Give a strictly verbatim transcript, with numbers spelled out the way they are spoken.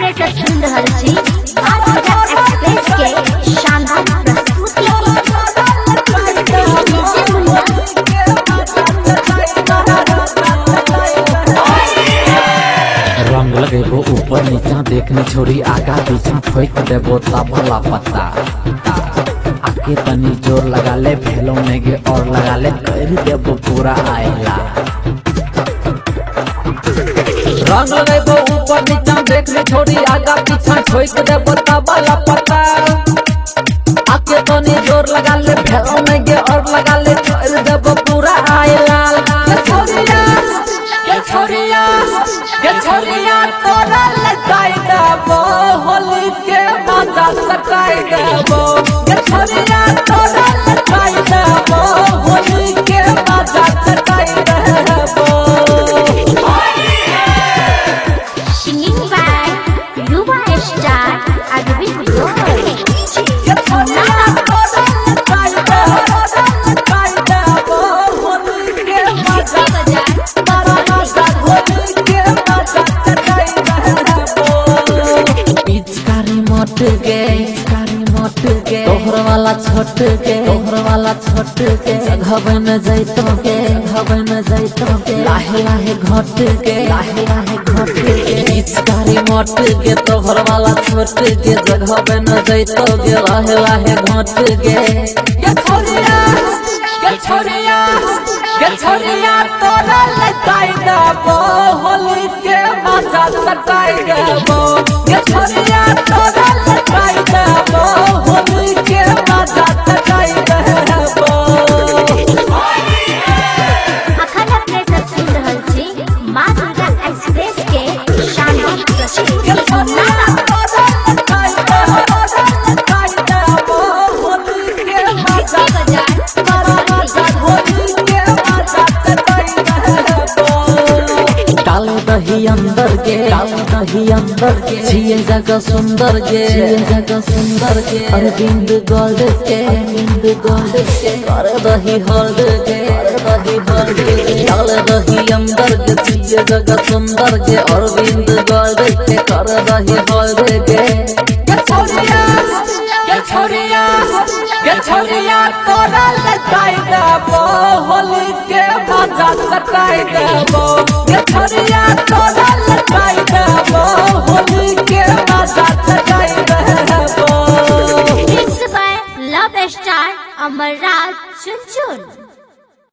Present सुन रहल छी आरजा एक्सप्रेस के शानदार प्रस्तुति रंग लगेबो ऊपर नीचा देखने छोड़ी आगा पीछा ठोक देबो तबला पत्ता आके तनी जोर लगा ले भेलो नेगे और लगा ले कर देबो पूरा आयला। रंग लगेबो ऊपर नीचा देखने छोड़ी आगा पीछा ठोक देबो तबला पत्ता आके तनी जोर लगा ले भेलो नेगे और लगा ले कर देबो पूरा आयला। छोरिया ये छोरिया तोरा लगाई देबो होली के मजा सकाई देबो ये छोरिया तोरा लगाई देबो होली के मजा सकाई देबो। सिंगिंग बाय युवा स्टार अरविंद गोयल। ये छोरिया तोरा लगाई देबो लगाई देबो होली के मजा मोट गे मोट गे तोहर वाला छोट गे तोहर वाला छोट गे घबे न जैतो गे घबे न जैतो गे लाहे लाहे घट गे लाहे लाहे घट गे पिचकारी मोट गे तोहर वाला छोट गे घबे न जैतो गे लाहे लाहे घट गे। ये छोरिया ये छोरिया ये छोरिया तोरा लगाई देबो होली के मजा सकाई देबो ये छोरिया तोरा लगाई देबो होली के मजा सकाई देबो। अखन प्रेजेंट सुन रहल छी आरजा एक्सप्रेस के शानदार प्रस्तुति दही अंदर के दही अंदर के छिए जगह सुंदर के छिए जगह सुंदर के अरविंद गोल्ड के अरविंद गोल्ड के कर दही हल्द के कर दही हल्द के डाल दही अंदर के छिए जगह सुंदर के अरविंद गोल्ड के कर दही हल्द के। ये छोरिया ये छोरिया ये छोरिया तोरा लगाई देबो होली के मजा सकाई देबो ये छोरिया तोरा